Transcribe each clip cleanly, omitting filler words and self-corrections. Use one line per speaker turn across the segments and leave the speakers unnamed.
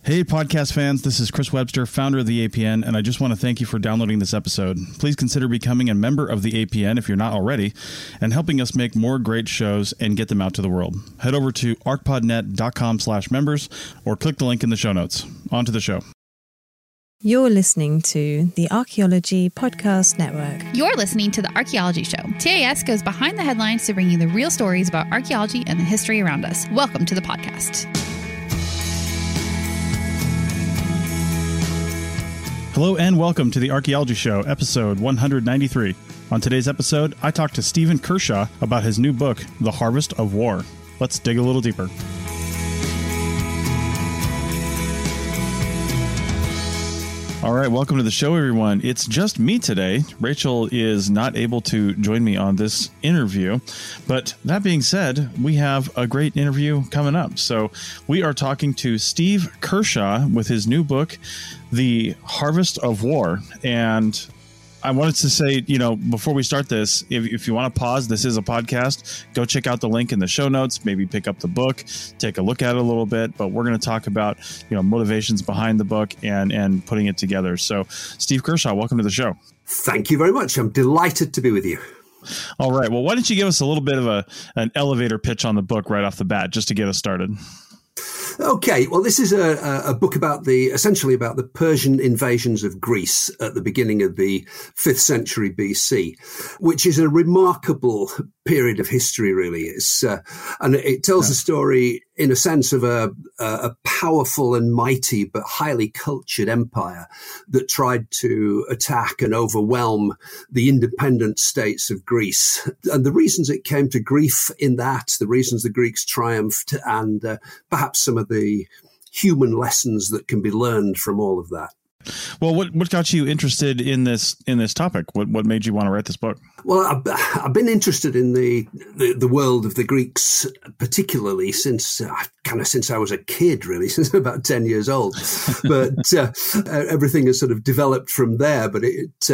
Hey, podcast fans, this is Chris Webster, founder of the APN, and I just want to thank you for downloading this episode. Please consider becoming a member of the APN if you're not already, and helping us make more great shows and get them out to the world. Head over to arcpodnet.com/members or click the link in the show notes. On to the show.
You're listening to the Archaeology Podcast Network.
You're listening to The Archaeology Show. TAS goes behind the headlines to bring you the real stories about archaeology and the history around us. Welcome to the podcast.
Hello and welcome to the Archaeology Show, episode 193. On today's episode, I talked to Stephen Kershaw about his new book, The Harvest of War. Let's dig a little deeper. All right, welcome to the show, everyone. It's just me today. Rachel is not able to join me on this interview, but that being said, we have a great interview coming up. So we are talking to Steve Kershaw with his new book, The Harvest of War. And I wanted to say, before we start this, if you want to pause, this is a podcast. Go check out the link in the show notes, maybe pick up the book, take a look at it a little bit. But we're going to talk about, motivations behind the book and putting it together. So, Steve Kershaw, welcome to the show.
Thank you very much. I'm delighted to be with you.
All right. Well, why don't you give us a little bit of an elevator pitch on the book right off the bat, just to get us started?
Okay, well, this is a book essentially about the Persian invasions of Greece at the beginning of the 5th century BC, which is a remarkable period of history, really. And it tells the story, in a sense, of a powerful and mighty but highly cultured empire that tried to attack and overwhelm the independent states of Greece. And the reasons it came to grief in that, the reasons the Greeks triumphed, and perhaps some of the human lessons that can be learned from all of that.
Well, what got you interested in this topic? What made you want to write this book?
Well, I've been interested in the world of the Greeks, particularly since I was a kid, really, since about 10 years old. But everything has sort of developed from there. But it's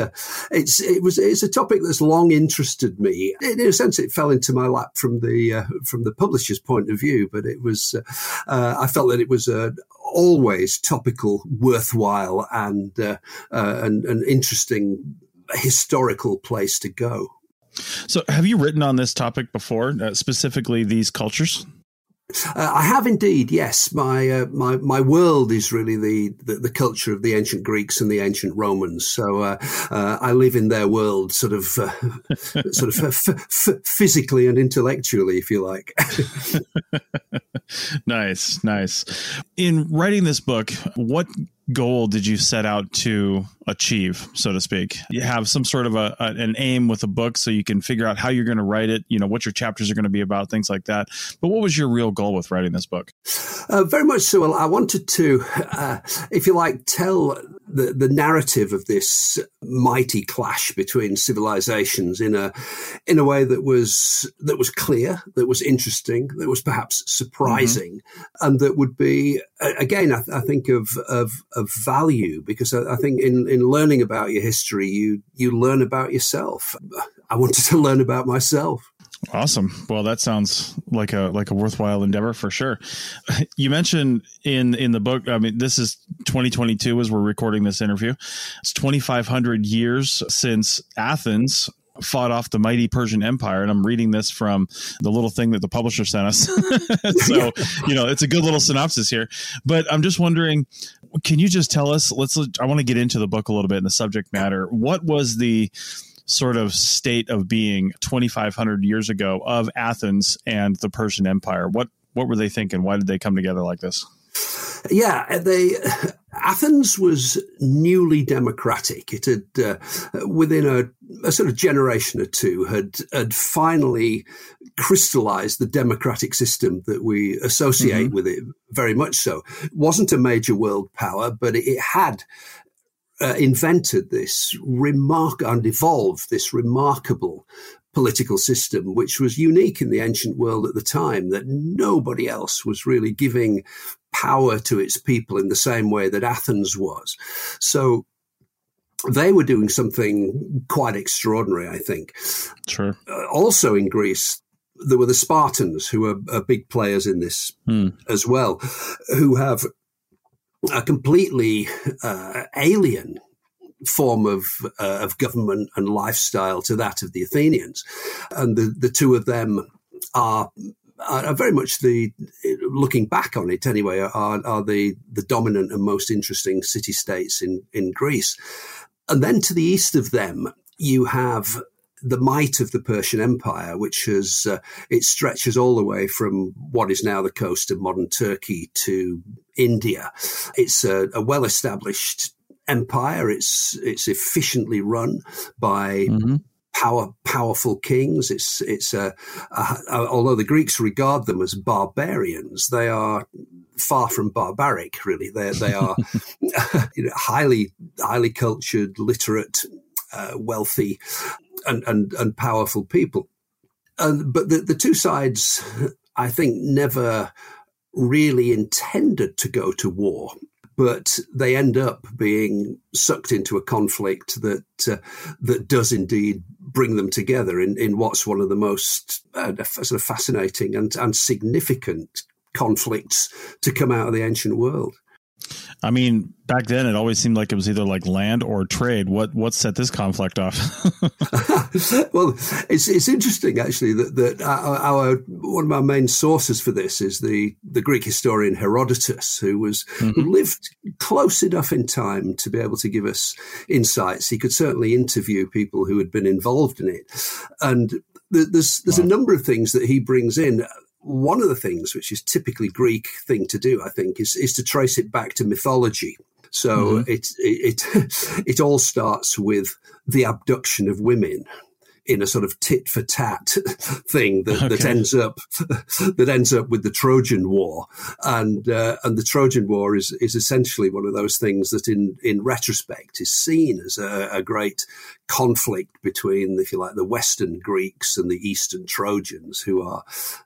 a topic that's long interested me. In a sense, it fell into my lap from the publisher's point of view. But it was I felt that it was always topical, worthwhile, and an interesting historical place to go.
So have you written on this topic before, specifically these cultures?
I have indeed, yes. My world is really the culture of the ancient Greeks and the ancient Romans. So I live in their world, sort of physically and intellectually, if you like. Nice.
In writing this book, what goal did you set out to achieve, so to speak? You have some sort of an aim with a book, so you can figure out how you're going to write it, what your chapters are going to be about, things like that. But what was your real goal with writing this book?
Very much so. Well, I wanted to, if you like, tell the narrative of this mighty clash between civilizations in a way that was clear, that was interesting, that was perhaps surprising, and that would be, again, I think of value, because I think in learning about your history, you learn about yourself. I wanted to learn about myself.
Awesome. Well, that sounds like a worthwhile endeavor for sure. You mentioned in the book, I mean, this is 2022 as we're recording this interview. It's 2,500 years since Athens fought off the mighty Persian Empire. And I'm reading this from the little thing that the publisher sent us. So, it's a good little synopsis here. But I'm just wondering, can you just tell us, I want to get into the book a little bit in the subject matter. What was the sort of state of being 2,500 years ago of Athens and the Persian Empire? What were they thinking? Why did they come together like this?
Yeah, Athens was newly democratic. It had, within a sort of generation or two, had finally crystallized the democratic system that we associate with it, very much so. It wasn't a major world power, but it had invented this and evolved this remarkable political system, which was unique in the ancient world at the time, that nobody else was really giving power to its people in the same way that Athens was. So they were doing something quite extraordinary, I think.
Sure.
Also in Greece, there were the Spartans, who are big players in this as well, who have a completely alien form of government and lifestyle to that of the Athenians. And the two of them are very much looking back on it anyway, are the dominant and most interesting city-states in Greece. And then to the east of them, you have the might of the Persian Empire, which it stretches all the way from what is now the coast of modern Turkey to India. It's a well-established empire. It's efficiently run by powerful kings. It's although the Greeks regard them as barbarians, they are far from barbaric. Really, they are highly cultured, literate, wealthy, and powerful people. But the two sides, I think, never really intended to go to war. But they end up being sucked into a conflict that does indeed bring them together in what's one of the most sort of fascinating and significant conflicts to come out of the ancient world.
I mean, back then it always seemed like it was either like land or trade. What set this conflict off?
Well, it's interesting actually that our one of our main sources for this is the Greek historian Herodotus, who lived close enough in time to be able to give us insights. He could certainly interview people who had been involved in it, and there's a number of things that he brings in. One of the things, which is typically Greek thing to do, I think, is to trace it back to mythology. So it all starts with the abduction of women in a sort of tit for tat thing that ends up with the Trojan War, and the Trojan War is essentially one of those things that in retrospect is seen as a great conflict between, if you like, the Western Greeks and the Eastern Trojans, who are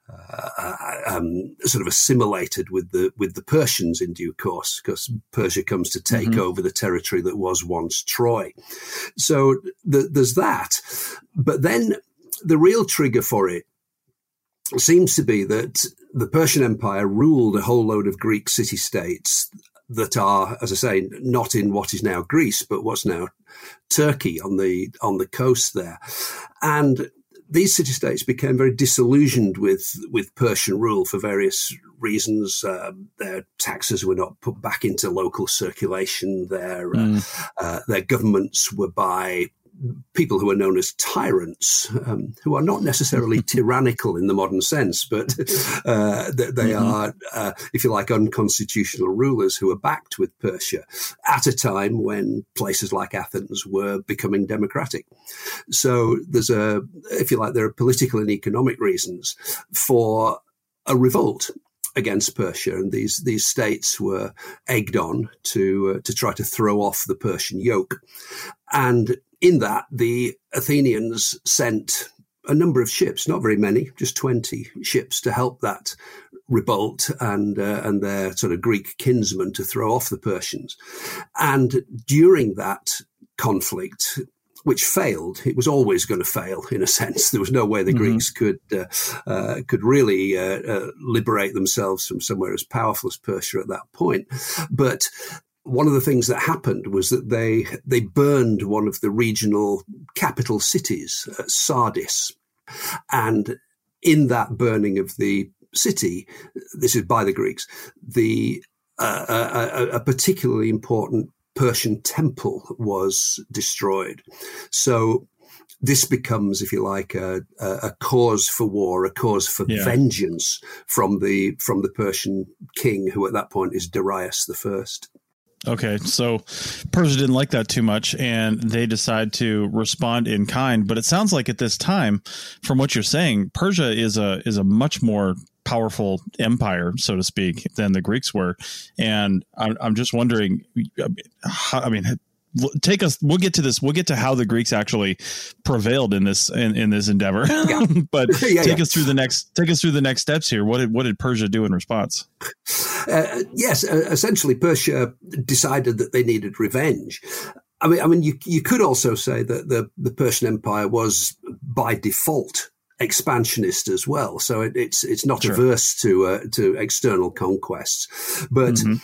sort of assimilated with the Persians in due course, because Persia comes to take over the territory that was once Troy. So there's that. But then the real trigger for it seems to be that the Persian Empire ruled a whole load of Greek city-states that are, as I say, not in what is now Greece, but what's now Turkey on the coast there. And these city-states became very disillusioned with Persian rule for various reasons. Their taxes were not put back into local circulation. Their governments were by people who are known as tyrants, who are not necessarily tyrannical in the modern sense, but they are, if you like, unconstitutional rulers who are backed with Persia at a time when places like Athens were becoming democratic. So if you like, there are political and economic reasons for a revolt against Persia, and these states were egged on to try to throw off the Persian yoke. And in that, the Athenians sent a number of ships, not very many, just 20 ships, to help that revolt and their sort of Greek kinsmen to throw off the Persians. And during that conflict, which failed, it was always going to fail in a sense. There was no way the Greeks could really liberate themselves from somewhere as powerful as Persia at that point. But one of the things that happened was that they burned one of the regional capital cities, Sardis. And in that burning of the city, this is by the Greeks, a particularly important Persian temple was destroyed. So this becomes, if you like, a cause for war, a cause for vengeance from the Persian king, who at that point is Darius I.
Okay, so Persia didn't like that too much, and they decide to respond in kind. But it sounds like at this time, from what you're saying, Persia is a much more powerful empire, so to speak, than the Greeks were. And I'm just wondering, take us. We'll get to this. We'll get to how the Greeks actually prevailed in this endeavor. Yeah. But take us through the next steps here. What did Persia do in response?
Yes, essentially, Persia decided that they needed revenge. I mean, you could also say that the Persian Empire was by default expansionist as well, so it's not averse to external conquests, but.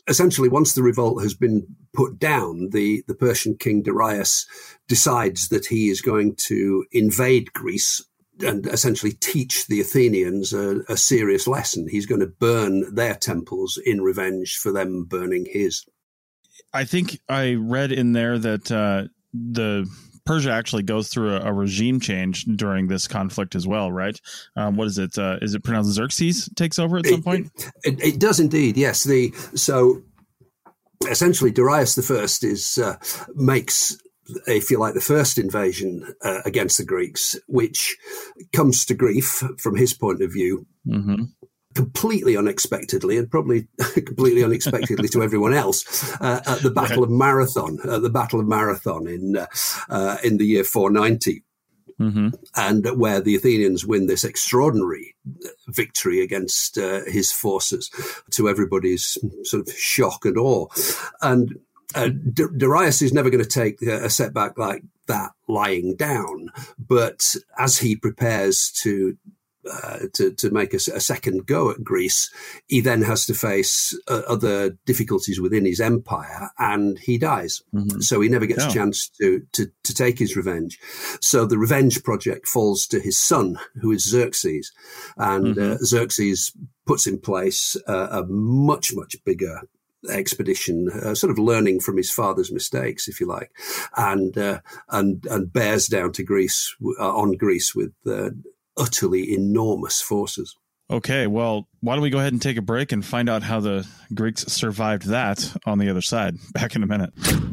essentially, once the revolt has been put down, the Persian king Darius decides that he is going to invade Greece and essentially teach the Athenians a serious lesson. He's going to burn their temples in revenge for them burning his.
I think I read in there that the Persia actually goes through a regime change during this conflict as well, right? What is it? Is it pronounced Xerxes takes over at some point?
It does indeed, yes. So essentially, Darius I makes, if you like, the first invasion against the Greeks, which comes to grief from his point of view. Mm-hmm. Completely unexpectedly, and probably completely unexpectedly to everyone else, at the Battle of Marathon. At the Battle of Marathon in the year 490, mm-hmm. and where the Athenians win this extraordinary victory against his forces, to everybody's sort of shock and awe. And Darius is never going to take a setback like that lying down, but as he prepares to make a second go at Greece, he then has to face other difficulties within his empire, and he dies. Mm-hmm. So he never gets a chance to take his revenge. So the revenge project falls to his son, who is Xerxes, and mm-hmm. Xerxes puts in place a much, much bigger expedition, sort of learning from his father's mistakes, if you like, and bears down to Greece on Greece with utterly enormous forces.
Okay, well, why don't we go ahead and take a break and find out how the Greeks survived that on the other side. Back in a minute.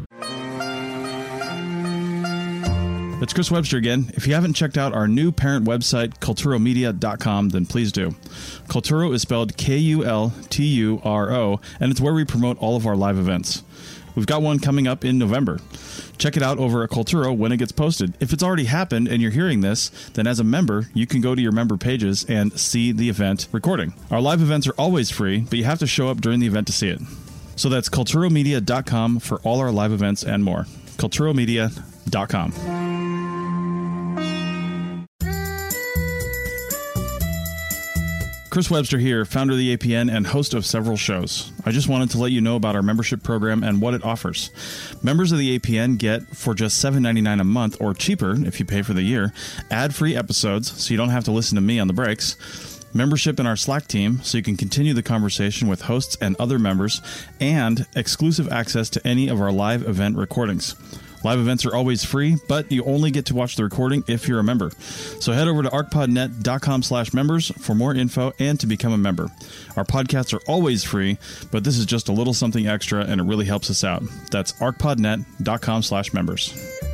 It's Chris Webster again. If you haven't checked out our new parent website, kulturomedia.com, then please do. Kulturo is spelled Kulturo, and it's where we promote all of our live events. We've got one coming up in November. Check it out over at Kulturo when it gets posted. If it's already happened and you're hearing this, then as a member, you can go to your member pages and see the event recording. Our live events are always free, but you have to show up during the event to see it. So that's kulturomedia.com for all our live events and more. kulturomedia.com. Chris Webster here, founder of the APN and host of several shows. I just wanted to let you know about our membership program and what it offers. Members of the APN get, for just $7.99 a month, or cheaper if you pay for the year, ad-free episodes so you don't have to listen to me on the breaks, membership in our Slack team so you can continue the conversation with hosts and other members, and exclusive access to any of our live event recordings. Live events are always free, but you only get to watch the recording if you're a member. So head over to arcpodnet.com/members for more info and to become a member. Our podcasts are always free, but this is just a little something extra and it really helps us out. That's arcpodnet.com/members.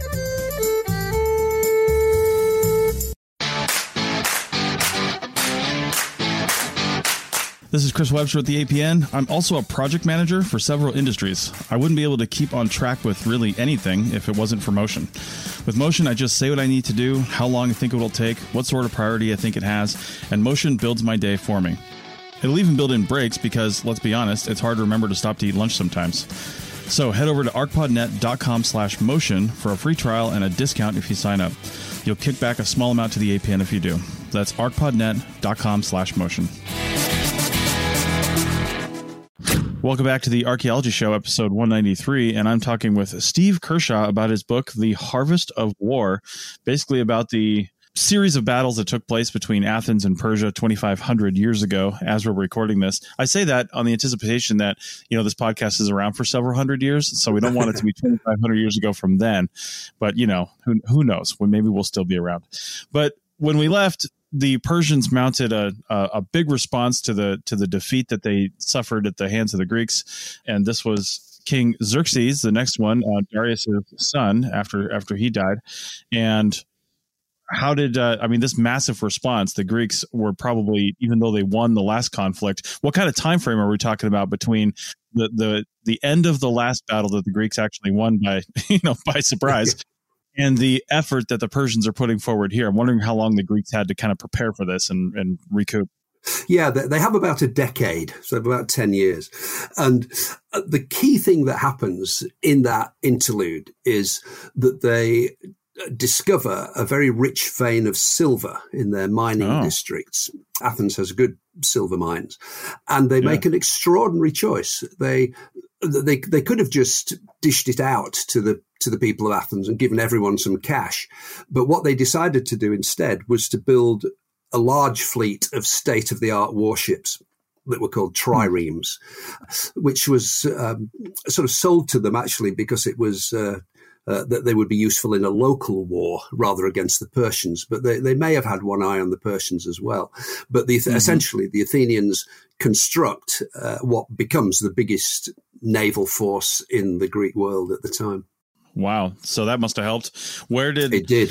This is Chris Webster at the APN. I'm also a project manager for several industries. I wouldn't be able to keep on track with really anything if it wasn't for Motion. With Motion, I just say what I need to do, how long I think it will take, what sort of priority I think it has, and Motion builds my day for me. It'll even build in breaks because, let's be honest, it's hard to remember to stop to eat lunch sometimes. So head over to arcpodnet.com/motion for a free trial and a discount if you sign up. You'll kick back a small amount to the APN if you do. That's arcpodnet.com/motion. Welcome back to the Archaeology Show, episode 193, and I'm talking with Steve Kershaw about his book, The Harvest of War, basically about the series of battles that took place between Athens and Persia 2,500 years ago as we're recording this. I say that on the anticipation that, this podcast is around for several hundred years, so we don't want it to be 2,500 years ago from then, but, who knows? Maybe we'll still be around. But when we left, the Persians mounted a big response to the defeat that they suffered at the hands of the Greeks, and this was King Xerxes, the next one, Darius' son, after he died. And how did this massive response? The Greeks were probably, even though they won the last conflict, what kind of time frame are we talking about between the end of the last battle that the Greeks actually won by by surprise? And the effort that the Persians are putting forward here? I'm wondering how long the Greeks had to kind of prepare for this and recoup.
Yeah, they have about a decade, so about 10 years. And the key thing that happens in that interlude is that they discover a very rich vein of silver in their mining districts. Athens has good silver mines, and they make an extraordinary choice. They could have just dished it out to the people of Athens and given everyone some cash, but what they decided to do instead was to build a large fleet of state-of-the-art warships that were called triremes, which was sort of sold to them actually because it was that they would be useful in a local war rather against the Persians. But they may have had one eye on the Persians as well. But essentially, the Athenians construct what becomes the biggest naval force in the Greek world at the time.
Wow. So that must have helped.
It did.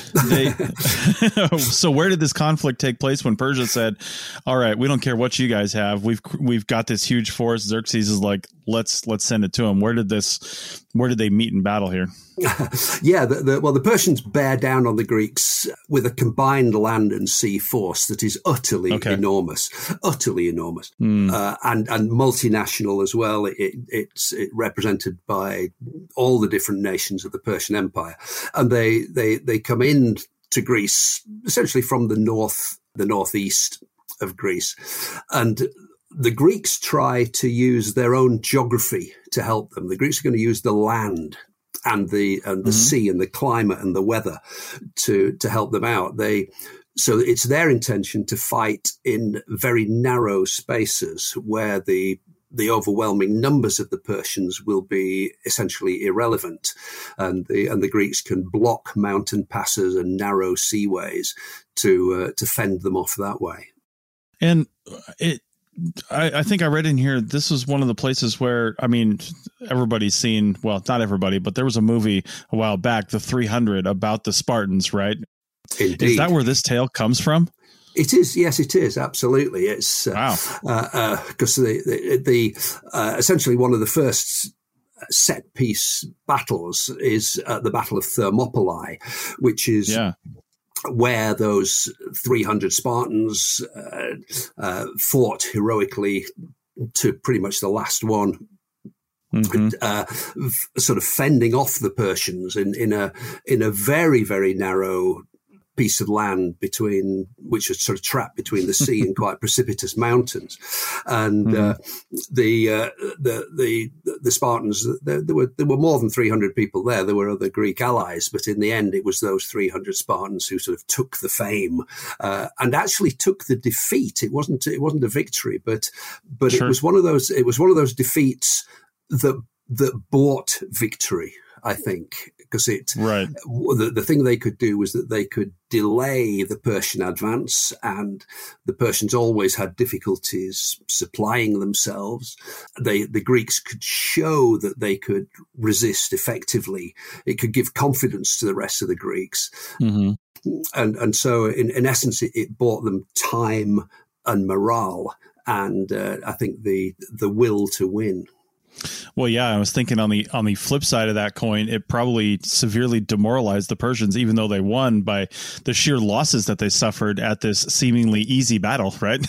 So where did this conflict take place when Persia said, all right, we don't care what you guys have. We've got this huge force. Xerxes is like, let's send it to them. Where did they meet in battle here?
Yeah, the Persians bear down on the Greeks with a combined land and sea force that is utterly enormous, and multinational as well. It's represented by all the different nations of the Persian Empire, and they come in to Greece essentially from the northeast of Greece, and the Greeks try to use their own geography to help them. The Greeks are going to use the land and the sea and the climate and the weather to help them out. So it's their intention to fight in very narrow spaces where the overwhelming numbers of the Persians will be essentially irrelevant, and the Greeks can block mountain passes and narrow seaways to fend them off that way.
And I think I read in here, this was one of the places where, I mean, everybody's seen, well, not everybody, but there was a movie a while back, The 300, about the Spartans, right?
Indeed.
Is that where this tale comes from?
It is. Yes, it is. Absolutely. It's
wow.
Because essentially one of the first set piece battles is the Battle of Thermopylae, which is where those 300 Spartans fought heroically to pretty much the last one, sort of fending off the Persians in a very, very narrow piece of land which was sort of trapped between the sea and quite precipitous mountains. And the Spartans, there were more than 300 people there. There were other Greek allies, but in the end, it was those 300 Spartans who sort of took the fame and actually took the defeat. It wasn't a victory, but it was one of those defeats that bought victory, I think, because the thing they could do was that they could delay the Persian advance, and the Persians always had difficulties supplying themselves. The Greeks could show that they could resist effectively. It could give confidence to the rest of the Greeks. And so in essence, it bought them time and morale, and I think the will to win.
Well, yeah, I was thinking on the flip side of that coin, it probably severely demoralized the Persians, even though they won, by the sheer losses that they suffered at this seemingly easy battle, right?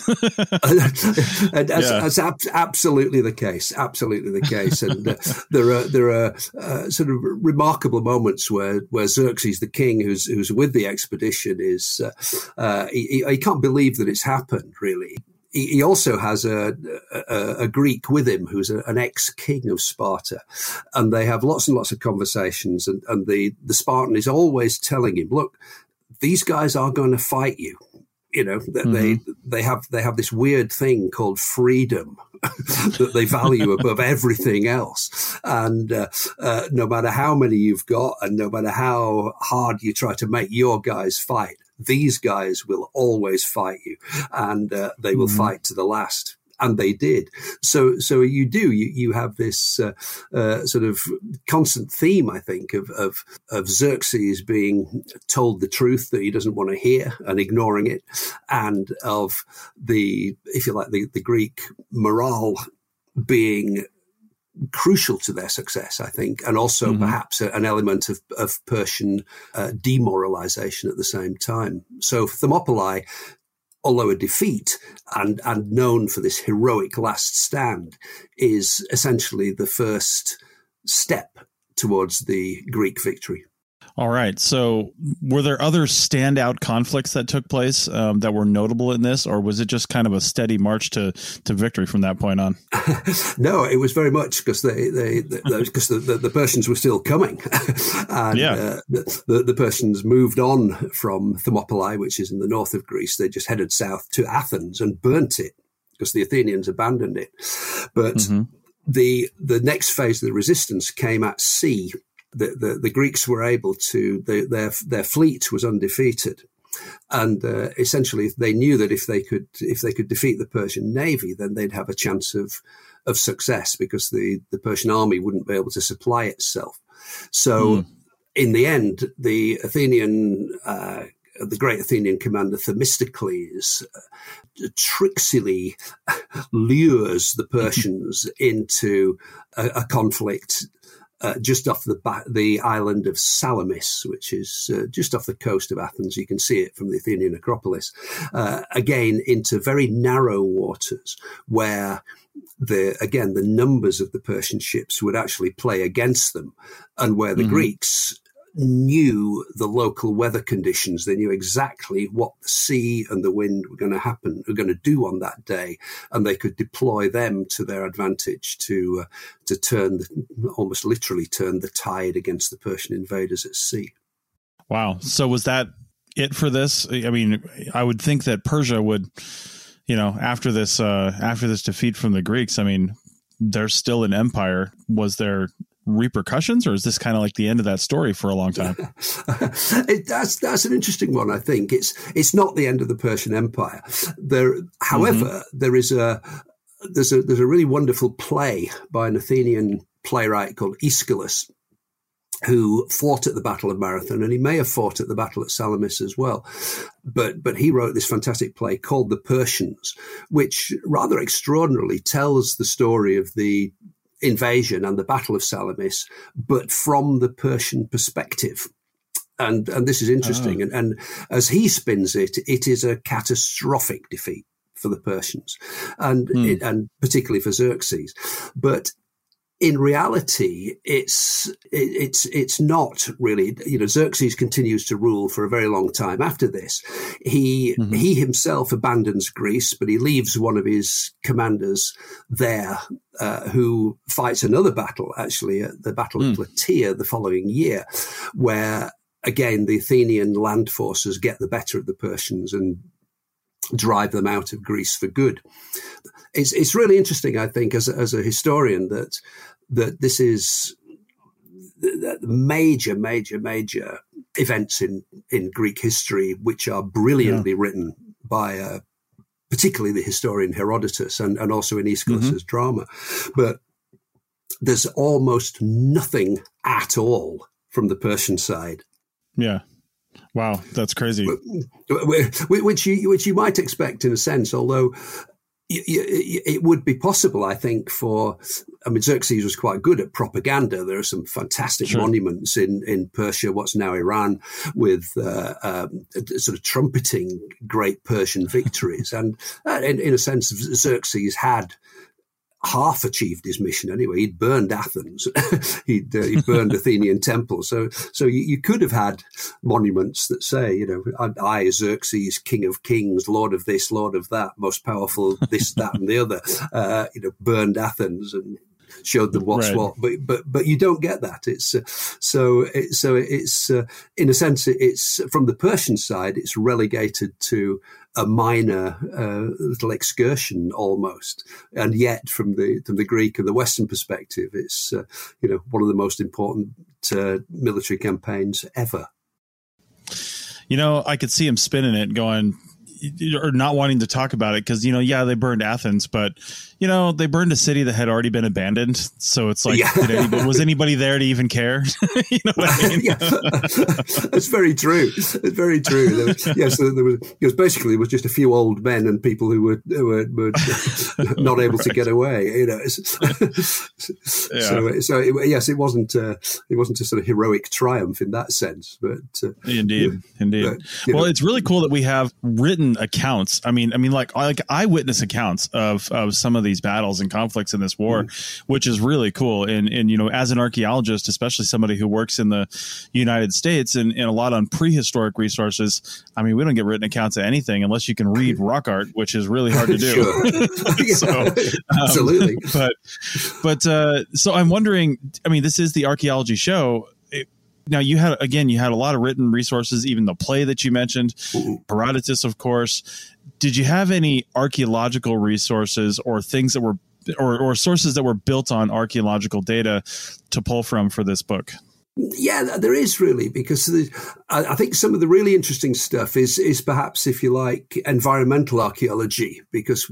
That's absolutely the case. Absolutely the case. And there are sort of remarkable moments where Xerxes, the king, who's with the expedition, is he can't believe that it's happened, really. He also has a Greek with him who's an ex-king of Sparta, and they have lots and lots of conversations. And the Spartan is always telling him, "Look, these guys are going to fight you. You know, they have this weird thing called freedom that they value above everything else. And no matter how many you've got, and no matter how hard you try to make your guys fight, these guys will always fight you, and they will fight to the last." And they did. So you have this sort of constant theme, I think, of Xerxes being told the truth that he doesn't want to hear and ignoring it, and of the Greek morale being crucial to their success, I think, and also perhaps an element of Persian demoralization at the same time. So Thermopylae, although a defeat and known for this heroic last stand, is essentially the first step towards the Greek victory.
All right. So were there other standout conflicts that took place that were notable in this, or was it just kind of a steady march to victory from that point on?
No, it was very much because the Persians were still coming. And the Persians moved on from Thermopylae, which is in the north of Greece. They just headed south to Athens and burnt it because the Athenians abandoned it. But the next phase of the resistance came at sea. The Greeks were able to, their fleet was undefeated. And essentially they knew that if they could defeat the Persian navy, then they'd have a chance of success because the Persian army wouldn't be able to supply itself. So in the end, the great Athenian commander Themistocles tricksily lures the Persians into a conflict just off the island of Salamis, which is just off the coast of Athens. You can see it from the Athenian Acropolis, again into very narrow waters where the numbers of the Persian ships would actually play against them, and where the Greeks knew the local weather conditions. They knew exactly what the sea and the wind were going to do on that day, and they could deploy them to their advantage to almost literally turn the tide against the Persian invaders at sea. Wow.
So was that it for this? I mean, I would think that Persia would, after this defeat from the Greeks, I mean, they're still an empire. Was there repercussions, or is this kind of like the end of that story for a long time?
That's an interesting one. I think it's not the end of the Persian Empire. However, there's a really wonderful play by an Athenian playwright called Aeschylus, who fought at the Battle of Marathon, and he may have fought at the Battle at Salamis as well. But he wrote this fantastic play called The Persians, which rather extraordinarily tells the story of the invasion and the Battle of Salamis, but from the Persian perspective. And this is interesting. And as he spins it, it is a catastrophic defeat for the Persians, and particularly for Xerxes. But in reality, it's not really. Xerxes continues to rule for a very long time after this. He himself abandons Greece, but he leaves one of his commanders there, who fights another battle, actually, at the Battle of Plataea the following year, where again the Athenian land forces get the better of the Persians and drive them out of Greece for good. It's really interesting, I think, as a historian, that this is the major events in Greek history, which are brilliantly written by particularly the historian Herodotus and also in Aeschylus's drama. But there's almost nothing at all from the Persian side. Yeah.
Wow, that's crazy.
Which you might expect in a sense, although it would be possible, I think, Xerxes was quite good at propaganda. There are some fantastic monuments in Persia, what's now Iran, with sort of trumpeting great Persian victories. And in a sense, Xerxes had half achieved his mission anyway. He'd burned Athens. He'd burned Athenian temples. So you could have had monuments that say, I, Xerxes, king of kings, lord of this, lord of that, most powerful, this, that, and the other, burned Athens and showed them what's what. But you don't get that. It's in a sense, it's from the Persian side, it's relegated to a minor little excursion almost, and yet from the Greek and the Western perspective, it's one of the most important military campaigns ever.
I could see him spinning it, going, or not wanting to talk about it because they burned Athens, but they burned a city that had already been abandoned. So it's like, was anybody there to even care? You know what I mean?
It's very true. It's very true. There was just a few old men and people who were not able to get away. Yes, it wasn't a sort of heroic triumph in that sense, but
indeed. Well, it's really cool that we have written written accounts. I mean, like eyewitness accounts of some of these battles and conflicts in this war, which is really cool. And as an archaeologist, especially somebody who works in the United States and a lot on prehistoric resources, I mean, we don't get written accounts of anything unless you can read rock art, which is really hard to do. So,
absolutely.
But so I'm wondering, I mean, this is the archaeology show. Now you had a lot of written resources, even the play that you mentioned, Herodotus, of course. Did you have any archaeological resources or things that were, or sources that were built on archaeological data to pull from for this book?
Yeah, there is really, because I think some of the really interesting stuff is perhaps, if you like, environmental archaeology, because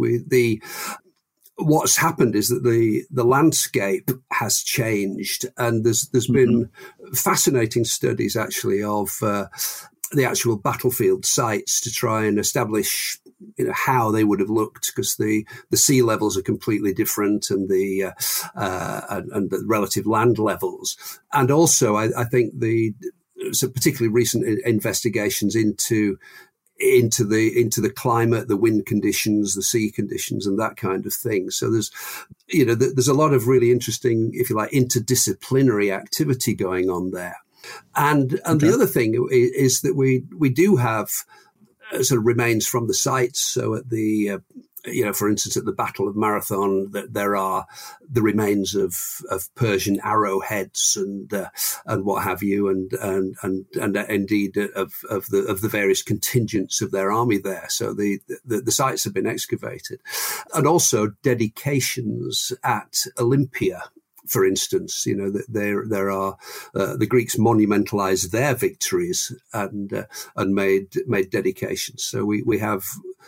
what's happened is that the landscape has changed, and there's been fascinating studies actually of the actual battlefield sites to try and establish how they would have looked, because the sea levels are completely different, and the relative land levels, and also I think some particularly recent investigations into the climate, the wind conditions, the sea conditions, and that kind of thing. So there's a lot of really interesting, if you like, interdisciplinary activity going on there. And the other thing is that we do have sort of remains from the sites. So at the for instance, at the Battle of Marathon, that there are the remains of Persian arrowheads and what have you, and indeed of the various contingents of their army there. So the sites have been excavated, and also dedications at Olympia. For instance, there are the Greeks monumentalized their victories and made dedications. So we have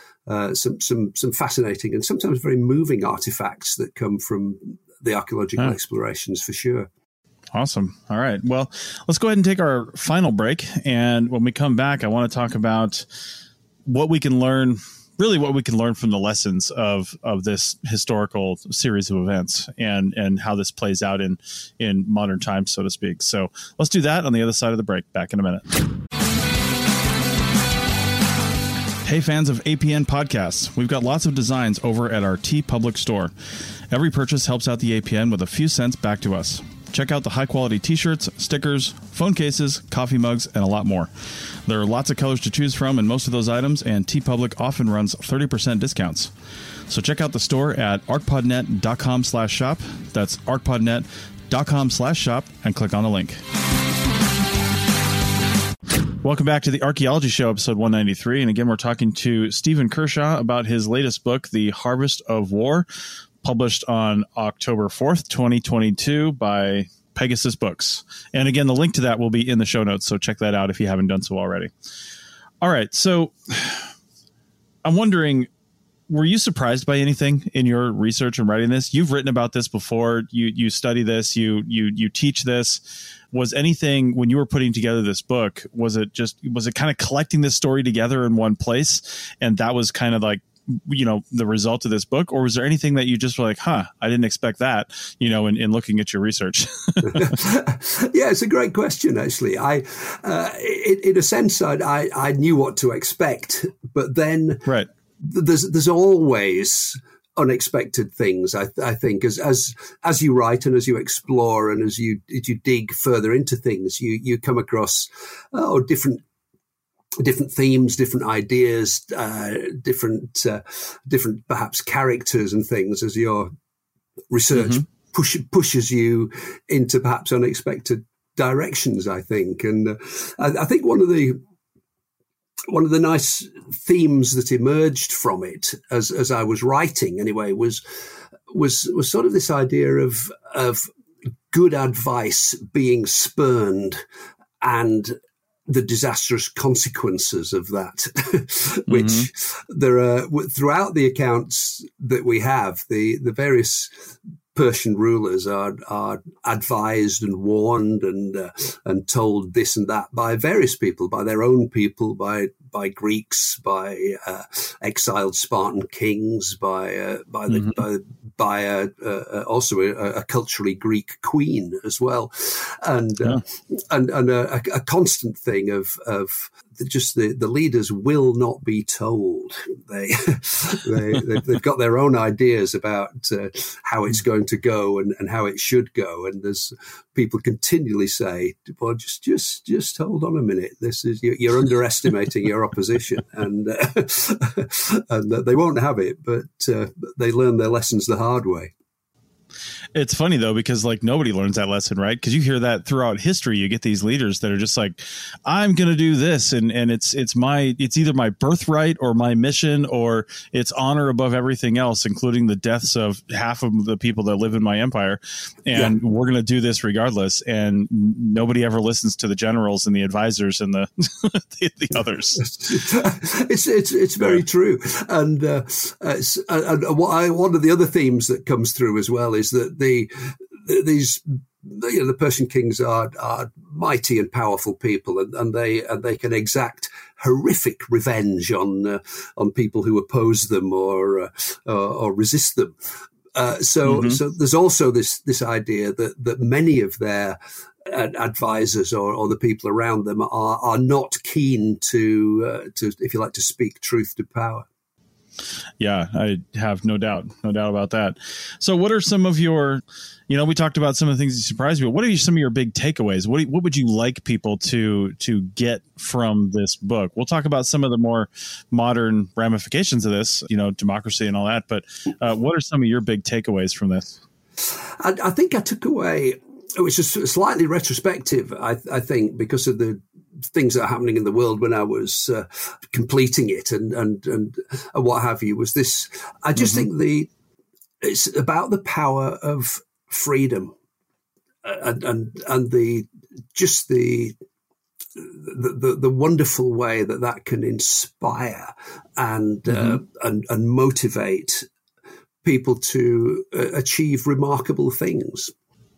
some fascinating and sometimes very moving artifacts that come from the archaeological explorations, for sure.
Awesome. All right. Well, let's go ahead and take our final break. And when we come back, I want to talk about what we can learn from the lessons of this historical series of events and how this plays out in modern times, so to speak. So let's do that on the other side of the break. Back in a minute. Hey, fans of APN podcasts, we've got lots of designs over at our TeePublic store. Every purchase helps out the APN with a few cents back to us. Check out the high-quality t-shirts, stickers, phone cases, coffee mugs, and a lot more. There are lots of colors to choose from in most of those items, and TeePublic often runs 30% discounts. So check out the store at arcpodnet.com/shop. That's arcpodnet.com/shop, and click on the link. Welcome back to the Archaeology Show, episode 193. And again, we're talking to Stephen Kershaw about his latest book, The Harvest of War, published on October 4th, 2022 by Pegasus Books. And again, the link to that will be in the show notes, so check that out if you haven't done so already. All right, so I'm wondering, were you surprised by anything in your research and writing this? You've written about this before. You study this. You teach this. Was anything, when you were putting together this book, was it kind of collecting this story together in one place, and that was kind of like, the result of this book? Or was there anything that you just were like, I didn't expect that, in looking at your research?
Yeah, it's a great question, actually. In a sense, I knew what to expect, but then
right.
There's always unexpected things. I think as you write and as you explore and as you dig further into things, you come across different themes, different ideas, different perhaps characters and things as your research pushes you into perhaps unexpected directions, I think. And I think one of the nice themes that emerged from it as I was writing anyway was sort of this idea of good advice being spurned and the disastrous consequences of that, which there are throughout the accounts that we have. The various Persian rulers are advised and warned and told this and that by various people, by their own people, by Greeks, by exiled Spartan kings, by the by also a culturally Greek queen as well, and a constant thing of just the leaders will not be told. They've got their own ideas about how it's going to go and how it should go, and there's people continually say, well, just hold on a minute. This is you're underestimating your opposition, and they won't have it, but they learn their lessons the hard way.
It's funny, though, because like nobody learns that lesson, right? Because you hear that throughout history. You get these leaders that are just like, I'm going to do this. And it's either my birthright or my mission, or it's honor above everything else, including the deaths of half of the people that live in my empire. And we're going to do this regardless. And nobody ever listens to the generals and the advisors and the the others.
It's very true. And one of the other themes that comes through as well is that the Persian kings are mighty and powerful people, and they can exact horrific revenge on people who oppose them or resist them. So there's also this idea that many of their advisors or the people around them are not keen to if you like to speak truth to power.
Yeah, I have no doubt about that. So what are some of your, we talked about some of the things that surprised you, but what are some of your big takeaways? What would you like people to get from this book? We'll talk about some of the more modern ramifications of this, democracy and all that, but what are some of your big takeaways from this?
I think I took away, which is slightly retrospective, I think, because of the things that are happening in the world when I was completing it and what have you, was this. I just think it's about the power of freedom and the wonderful way that can inspire and motivate people to achieve remarkable things.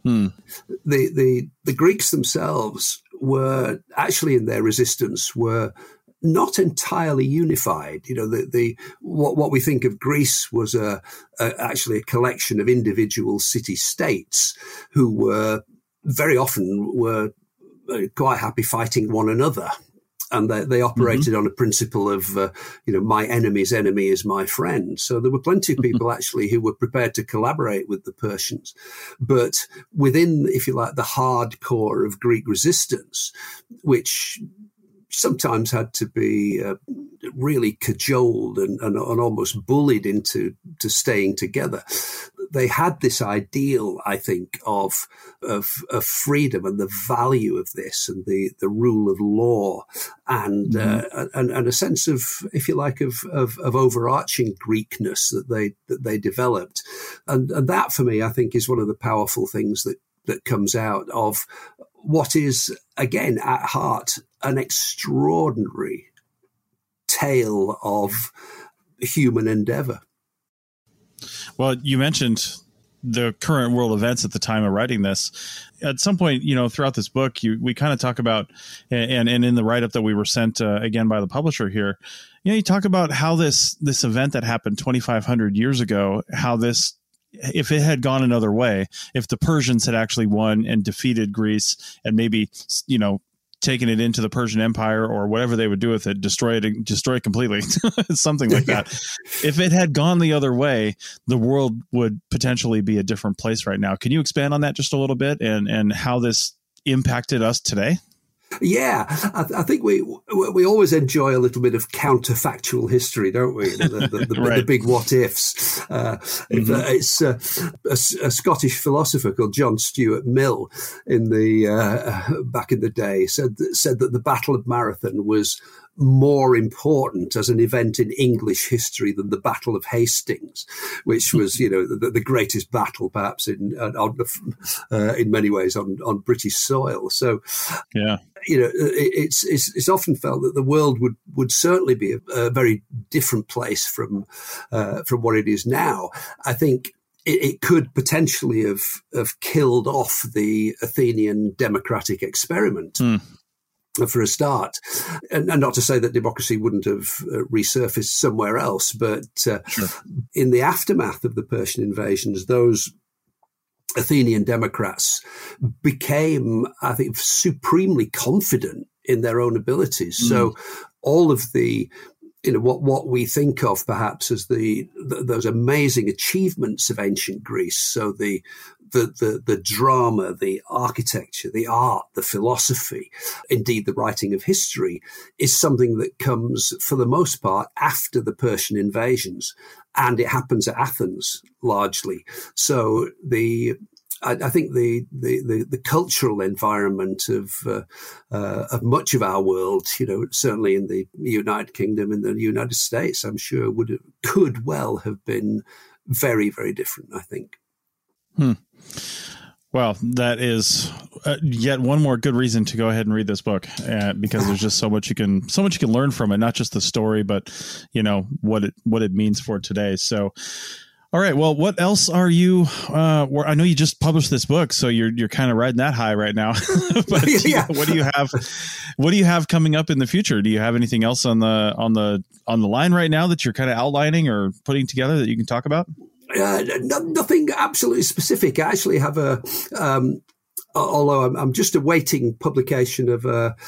The Greeks themselves were actually, in their resistance, were not entirely unified. What we think of Greece was actually a collection of individual city-states who were very often quite happy fighting one another. And they operated on a principle of, my enemy's enemy is my friend. So there were plenty of people actually who were prepared to collaborate with the Persians. But within, if you like, the hardcore of Greek resistance, which sometimes had to be really cajoled and almost bullied into staying together, they had this ideal, I think, of freedom and the value of this and the rule of law and a sense of, if you like, of overarching Greekness that they developed. And that, for me, I think, is one of the powerful things that comes out of what is, again, at heart, an extraordinary tale of human endeavor.
Well, you mentioned the current world events at the time of writing this. At some point, throughout this book, we kind of talk about, and in the write-up that we were sent again by the publisher here, you talk about how this event that happened 2,500 years ago, how this, if it had gone another way, if the Persians had actually won and defeated Greece and maybe, taken it into the Persian Empire or whatever they would do with it, destroy it completely, something like that. If it had gone the other way, the world would potentially be a different place right now. Can you expand on that just a little bit and how this impacted us today? Yeah,
I think we always enjoy a little bit of counterfactual history, don't we? The big what ifs. It's a Scottish philosopher called John Stuart Mill in the back in the day said that the Battle of Marathon was more important as an event in English history than the Battle of Hastings, which was, the greatest battle perhaps in many ways on British soil. So, yeah. It's often felt that the world would certainly be a very different place from what it is now. I think it could potentially have killed off the Athenian democratic experiment. for a start. And not to say that democracy wouldn't have resurfaced somewhere else, but in the aftermath of the Persian invasions, those Athenian Democrats became, I think, supremely confident in their own abilities. So all of the, what we think of perhaps as those amazing achievements of ancient Greece. So the drama, the architecture, the art, the philosophy, indeed the writing of history, is something that comes for the most part after the Persian invasions, and it happens at Athens largely. So I think the cultural environment of much of our world, certainly in the United Kingdom, in the United States, I'm sure could well have been very, very different, I think.
Well, that is yet one more good reason to go ahead and read this book, because there's just so much you can learn from it. Not just the story, but what it means for today. So, all right. Well, what else are you? I know you just published this book, so you're kind of riding that high right now. But what do you have? What do you have coming up in the future? Do you have anything else on the line right now that you're kind of outlining or putting together that you can talk about?
Nothing absolutely specific. I actually have although I'm just awaiting publication of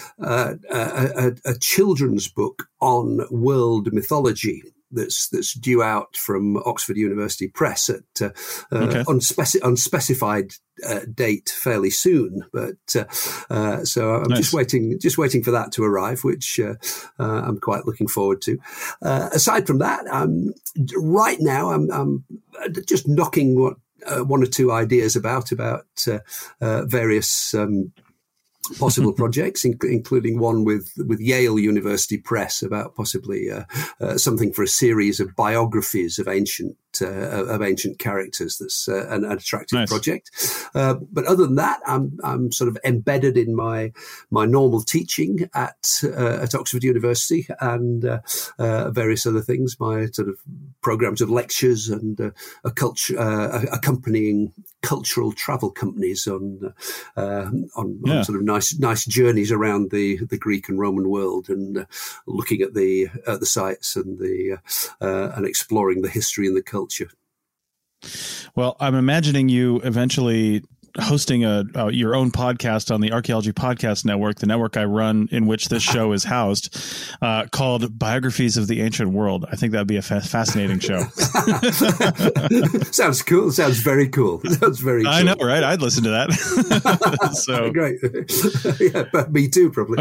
a children's book on world mythology that's due out from Oxford University Press at unspecified date fairly soon. But so I'm
nice.
just waiting for that to arrive, which I'm quite looking forward to. Aside from that, right now I'm just knocking one or two ideas about various possible projects, including one with Yale University Press about possibly something for a series of biographies of ancient characters. That's an attractive project. But other than that, I'm sort of embedded in my normal teaching at Oxford University and various other things. My sort of programs of lectures and accompanying cultural travel companies on sort of nice journeys around the Greek and Roman world, and looking at the sites and and exploring the history and the culture.
Well, I'm imagining you eventually hosting your own podcast on the Archaeology Podcast Network, the network I run in which this show is housed, called Biographies of the Ancient World. I think that'd be a fascinating show.
Sounds cool. Sounds very cool. Sounds very cool.
I know, right? I'd listen to that. So
great. Yeah, but me too, probably.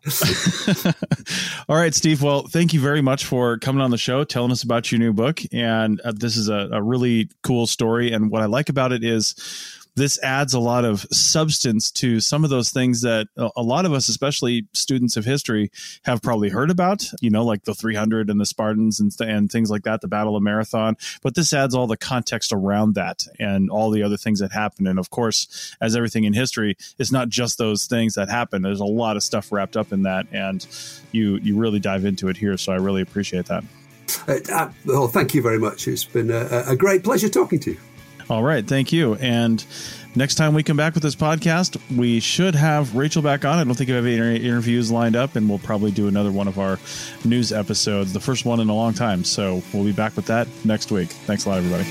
All right, Steve. Well, thank you very much for coming on the show, telling us about your new book. And this is a really cool story. And what I like about it is this adds a lot of substance to some of those things that a lot of us, especially students of history, have probably heard about, like the 300 and the Spartans and things like that, the Battle of Marathon. But this adds all the context around that and all the other things that happen. And of course, as everything in history, it's not just those things that happen. There's a lot of stuff wrapped up in that. And you really dive into it here. So I really appreciate that.
Well, thank you very much. It's been a great pleasure talking to you.
All right. Thank you. And next time we come back with this podcast, we should have Rachel back on. I don't think we have any interviews lined up, and we'll probably do another one of our news episodes, the first one in a long time. So we'll be back with that next week. Thanks a lot, everybody.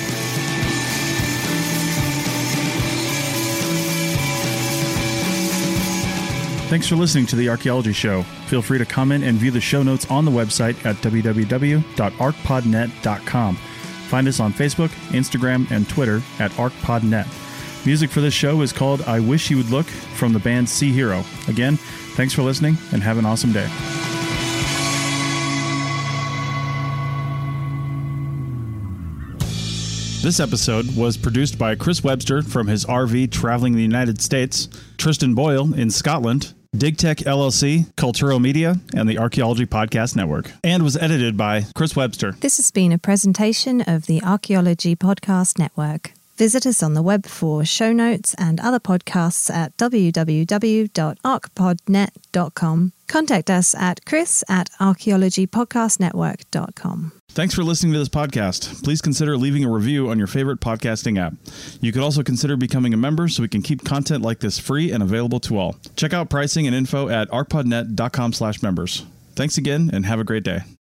Thanks for listening to The Archaeology Show. Feel free to comment and view the show notes on the website at www.arcpodnet.com. Find us on Facebook, Instagram, and Twitter at ArcPodNet. Music for this show is called I Wish You Would Look from the band Sea Hero. Again, thanks for listening and have an awesome day. This episode was produced by Chris Webster from his RV traveling the United States, Tristan Boyle in Scotland, DigTech LLC, Culturo Media, and the Archaeology Podcast Network, and was edited by Chris Webster.
This has been a presentation of the Archaeology Podcast Network. Visit us on the web for show notes and other podcasts at www.archpodnet.com. Contact us at chris@archaeologypodcastnetwork.com.
Thanks for listening to this podcast. Please consider leaving a review on your favorite podcasting app. You could also consider becoming a member so we can keep content like this free and available to all. Check out pricing and info at archpodnet.com/members. Thanks again and have a great day.